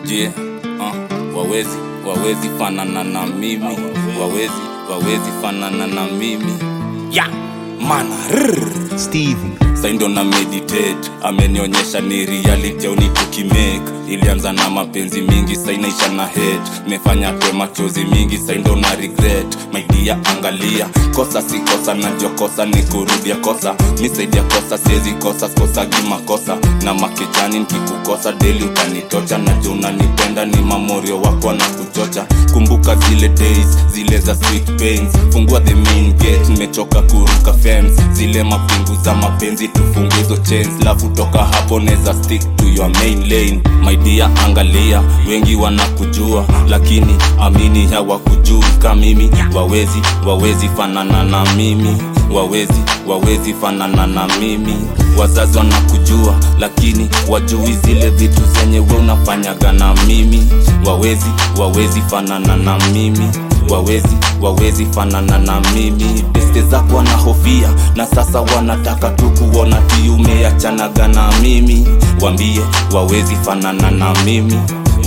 Yeah, wawezi fanana na mimi. Wawezi fanana na mimi. Yeah, mana Steven Saindo na meditate, amenionyesha ni reality au ni tukimake. Ilianza na mapenzi mingi, sainaisha na hate. Mefanya kwa machozi mingi, saindo na regret. My dear angalia, kosa si kosa, najua kosa ni kurudia kosa. Misaidia kosa, siezi kosa, kosa gima kosa. Na makejani nikikukosa, daily utanitocha. Najua unanipenda, ni mamorio wako na kuchocha. Kumbuka zile days, zile za sweet pains. Fungua the main gate, nimechoka kuruka fence. Zile mapingu za mapenzi, tufungue hizo chains. Lafu toka hapo neza stick to your main lane. My dear angalia, wengi wanakujua, lakini amini hawakujui kama mimi. Wawezi fanana na mimi. Wawezi fanana na mimi. Wazazi wanakujua, lakini wajui zile vitu zenye wewe unafanyaga na mimi. Wawezi fanana na mimi. Wawezi fanana na mimi. Beste zako wanahofia, na sasa wanataka tu kuona ti umeachanaga na mimi. Wambie wawezi fanana na mimi.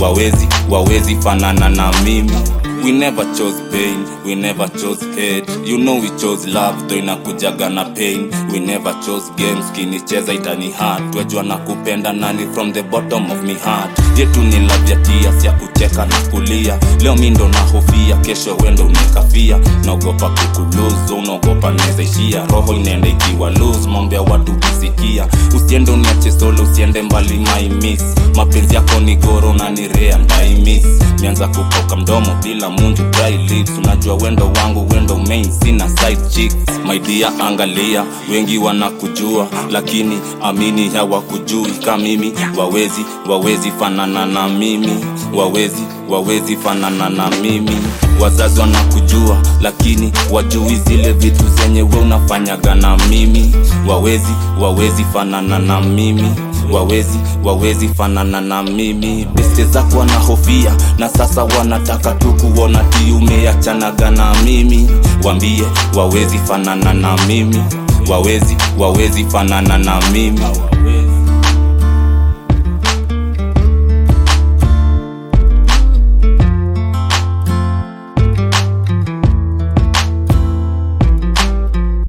Wawezi fanana na mimi. We never chose pain, we never chose hate. You know we chose love, though inakujaga na pain. We never chose games, kinicheza itani hard. Wejua na kupenda nani from the bottom of my heart. Yetu ni love ya tears, ya kucheka na kulia. Leo mi ndo nahofia, kesho wendo unekafia. Naogopa kukuluzu, unaogopa neza ishia. Roho inaenda ikiwa lose, mambo ya watu kisikia. Usiende uniache solo, usiende mbali my miss. Mapenzi yako ni goro na ni rare and I miss. Nianza kupoka mdomo bila munju dry lips. Unajua wendo wangu, wendo main, sina side chicks. My dear angalia, wengi wanakujua, lakini amini hawakujui kama mimi. Wawezi fanana na mimi. Wawezi fanana na mimi. Wazazi wanakujua, lakini wajui zile vitu zenye wewe unafanyaga na mimi. Wawezi fanana na mimi. Wawezi fanana na mimi. Beste zako wanahofia, na sasa wanataka tu kuona ti umeachanaga na mimi. Wambie wawezi fanana na mimi. Wawezi fanana na mimi.